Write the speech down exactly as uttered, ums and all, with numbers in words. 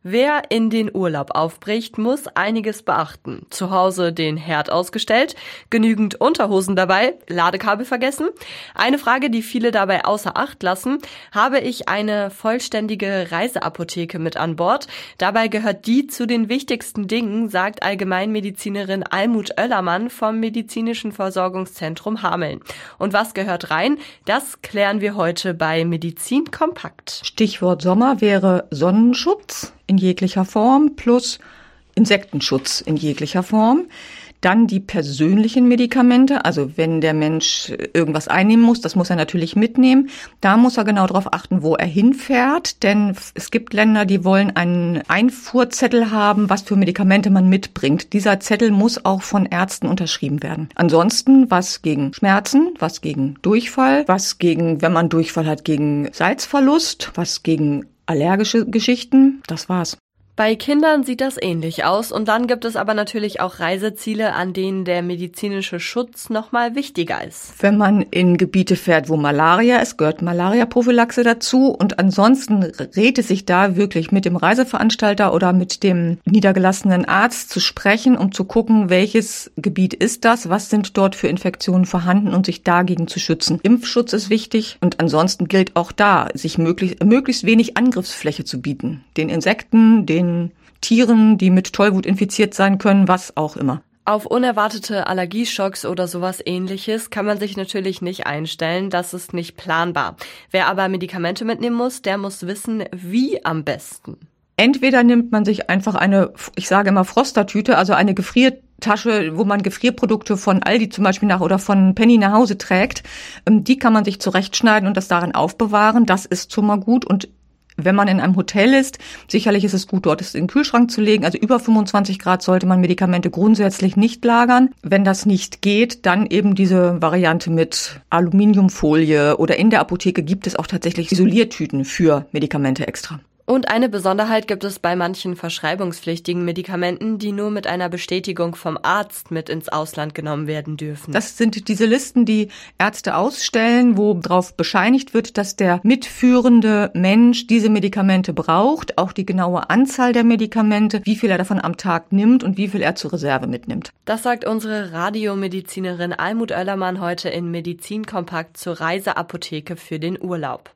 Wer in den Urlaub aufbricht, muss einiges beachten. Zu Hause den Herd ausgestellt, genügend Unterhosen dabei, Ladekabel vergessen. Eine Frage, die viele dabei außer Acht lassen: Habe ich eine vollständige Reiseapotheke mit an Bord? Dabei gehört die zu den wichtigsten Dingen, sagt Allgemeinmedizinerin Almut Oellermann vom Medizinischen Versorgungszentrum Hameln. Und was gehört rein? Das klären wir heute bei Medizin Kompakt. Stichwort Sommer wäre Sonnenschutz in jeglicher Form plus Insektenschutz in jeglicher Form. Dann die persönlichen Medikamente, also wenn der Mensch irgendwas einnehmen muss, das muss er natürlich mitnehmen. Da muss er genau darauf achten, wo er hinfährt, denn es gibt Länder, die wollen einen Einfuhrzettel haben, was für Medikamente man mitbringt. Dieser Zettel muss auch von Ärzten unterschrieben werden. Ansonsten was gegen Schmerzen, was gegen Durchfall, was gegen, wenn man Durchfall hat, gegen Salzverlust, was gegen allergische Geschichten, das war's. Bei Kindern sieht das ähnlich aus und dann gibt es aber natürlich auch Reiseziele, an denen der medizinische Schutz nochmal wichtiger ist. Wenn man in Gebiete fährt, wo Malaria ist, gehört Malaria-Prophylaxe dazu und ansonsten rät es sich da wirklich mit dem Reiseveranstalter oder mit dem niedergelassenen Arzt zu sprechen, um zu gucken, welches Gebiet ist das, was sind dort für Infektionen vorhanden und sich dagegen zu schützen. Impfschutz ist wichtig und ansonsten gilt auch da, sich möglichst, möglichst wenig Angriffsfläche zu bieten. Den Insekten, den Tieren, die mit Tollwut infiziert sein können, was auch immer. Auf unerwartete Allergieschocks oder sowas Ähnliches kann man sich natürlich nicht einstellen, das ist nicht planbar. Wer aber Medikamente mitnehmen muss, der muss wissen, wie am besten. Entweder nimmt man sich einfach eine, ich sage immer Frostertüte, also eine Gefriertasche, wo man Gefrierprodukte von Aldi zum Beispiel nach oder von Penny nach Hause trägt. Die kann man sich zurechtschneiden und das darin aufbewahren. Das ist schon mal gut. Und wenn man in einem Hotel ist, sicherlich ist es gut, dort es in den Kühlschrank zu legen. Also über fünfundzwanzig Grad sollte man Medikamente grundsätzlich nicht lagern. Wenn das nicht geht, dann eben diese Variante mit Aluminiumfolie oder in der Apotheke gibt es auch tatsächlich Isoliertüten für Medikamente extra. Und eine Besonderheit gibt es bei manchen verschreibungspflichtigen Medikamenten, die nur mit einer Bestätigung vom Arzt mit ins Ausland genommen werden dürfen. Das sind diese Listen, die Ärzte ausstellen, wo darauf bescheinigt wird, dass der mitführende Mensch diese Medikamente braucht, auch die genaue Anzahl der Medikamente, wie viel er davon am Tag nimmt und wie viel er zur Reserve mitnimmt. Das sagt unsere Radiomedizinerin Almut Oellermann heute in Medizin Kompakt zur Reiseapotheke für den Urlaub.